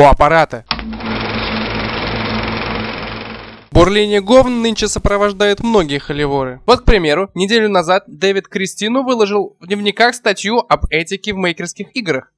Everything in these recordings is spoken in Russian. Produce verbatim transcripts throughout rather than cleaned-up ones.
у аппарата. Бурление говн нынче сопровождает многие холиворы. Вот, к примеру, неделю назад Дэвид Кристину выложил в дневниках статью об этике в мейкерских играх.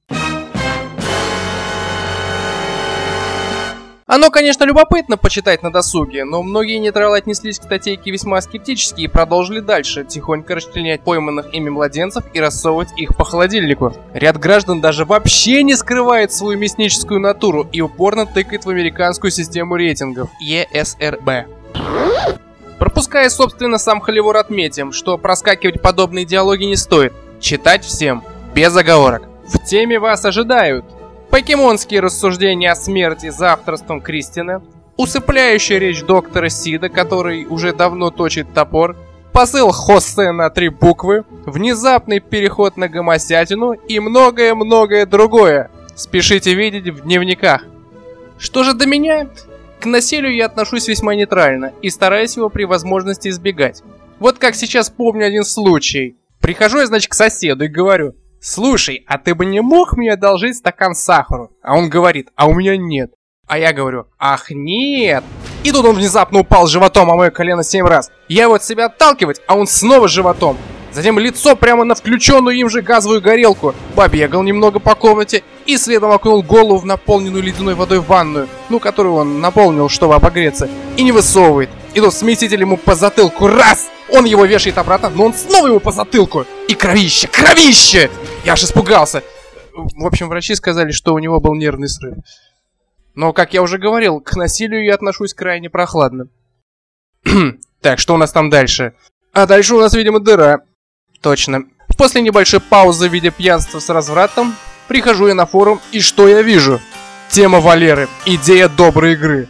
Оно, конечно, любопытно почитать на досуге, но многие нейтралы отнеслись к статейке весьма скептически и продолжили дальше тихонько расчленять пойманных ими младенцев и рассовывать их по холодильнику. Ряд граждан даже вообще не скрывает свою мясническую натуру и упорно тыкает в американскую систему рейтингов и эс эр бэ. Пропуская, собственно, сам холивор, отметим, что проскакивать подобные диалоги не стоит. Читать всем, без оговорок. В теме вас ожидают покемонские рассуждения о смерти за авторством Кристина, усыпляющая речь доктора Сида, который уже давно точит топор, посыл Хосе на три буквы, внезапный переход на гомосятину и многое-многое другое. Спешите видеть в дневниках. Что же до меня? К насилию я отношусь весьма нейтрально и стараюсь его при возможности избегать. Вот как сейчас помню один случай. Прихожу я, значит, к соседу и говорю: «Слушай, а ты бы не мог мне одолжить стакан сахара?» А он говорит: «А у меня нет». А я говорю: «Ах, нет!» И тут он внезапно упал животом о мое колено семь раз. Я его от себя отталкивать, а он снова животом. Затем лицо прямо на включенную им же газовую горелку. Побегал немного по комнате и следом окунул голову в наполненную ледяной водой ванную, ну, которую он наполнил, чтобы обогреться, и не высовывает. И тут смеситель ему по затылку раз! Он его вешает обратно, но он снова ему по затылку. И кровище, кровище! Я аж испугался. В общем, врачи сказали, что у него был нервный срыв. Но, как я уже говорил, к насилию я отношусь крайне прохладно. Так, что у нас там дальше? А дальше у нас, видимо, дыра. Точно. После небольшой паузы в виде пьянства с развратом, прихожу я на форум, и что я вижу? Тема Валеры. Идея доброй игры.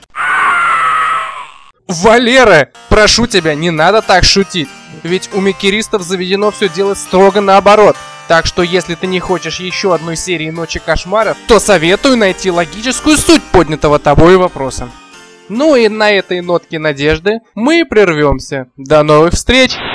Валера, прошу тебя, не надо так шутить. Ведь у мейкеристов заведено все делать строго наоборот. Так что если ты не хочешь еще одной серии Ночи кошмаров, то советую найти логическую суть поднятого тобой вопроса. Ну и на этой нотке надежды мы прервемся. До новых встреч!